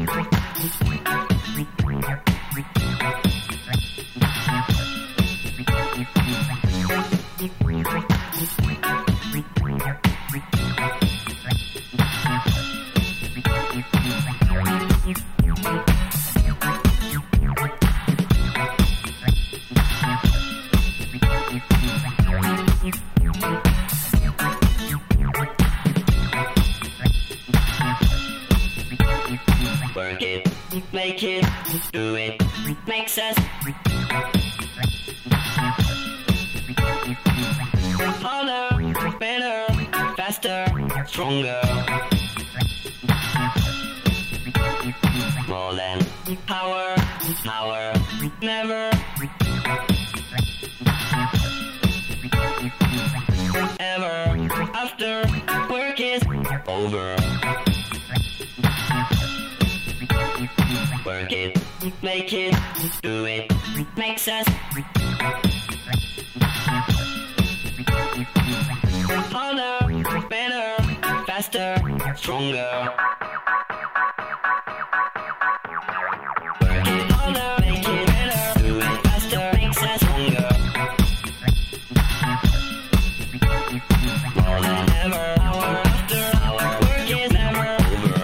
Work it, make it, do it, makes us harder, better, faster, stronger. More than power, power, never ever after work is over. Work it, make it, do it, makes us harder, better, faster, stronger. Work it harder, make it better, do it faster, makes us stronger. More than ever, hour after hour, work is never over.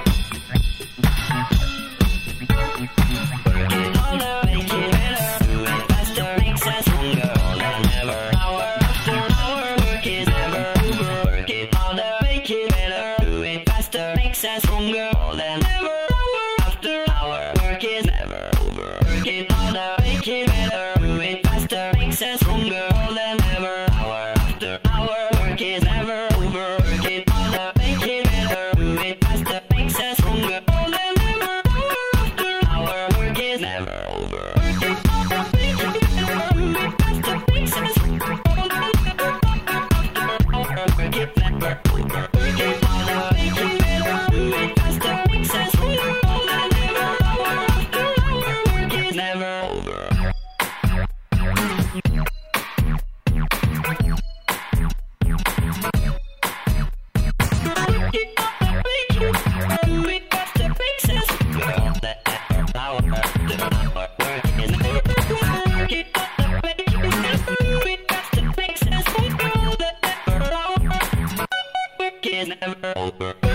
Work it harder, make it better, do it faster, makes us stronger. More than ever, hour after hour, work is never over. Work it harder, make it better, do it faster, makes us stronger. More than ever, hour after hour, work is never over. Work it harder, make it better, do it faster, makes us stronger. More than ever, hour after hour, work is never over. Work it harder, make it better, do it faster, makes us stronger. More than ever, hour after hour, work is never over. Work it harder, make it better, do it faster, makes us stronger. More than ever, hour after hour, work is never over. Work it harder, make it better, do it faster, makes us stronger. More than ever, hour after hour, work is never over. Never over.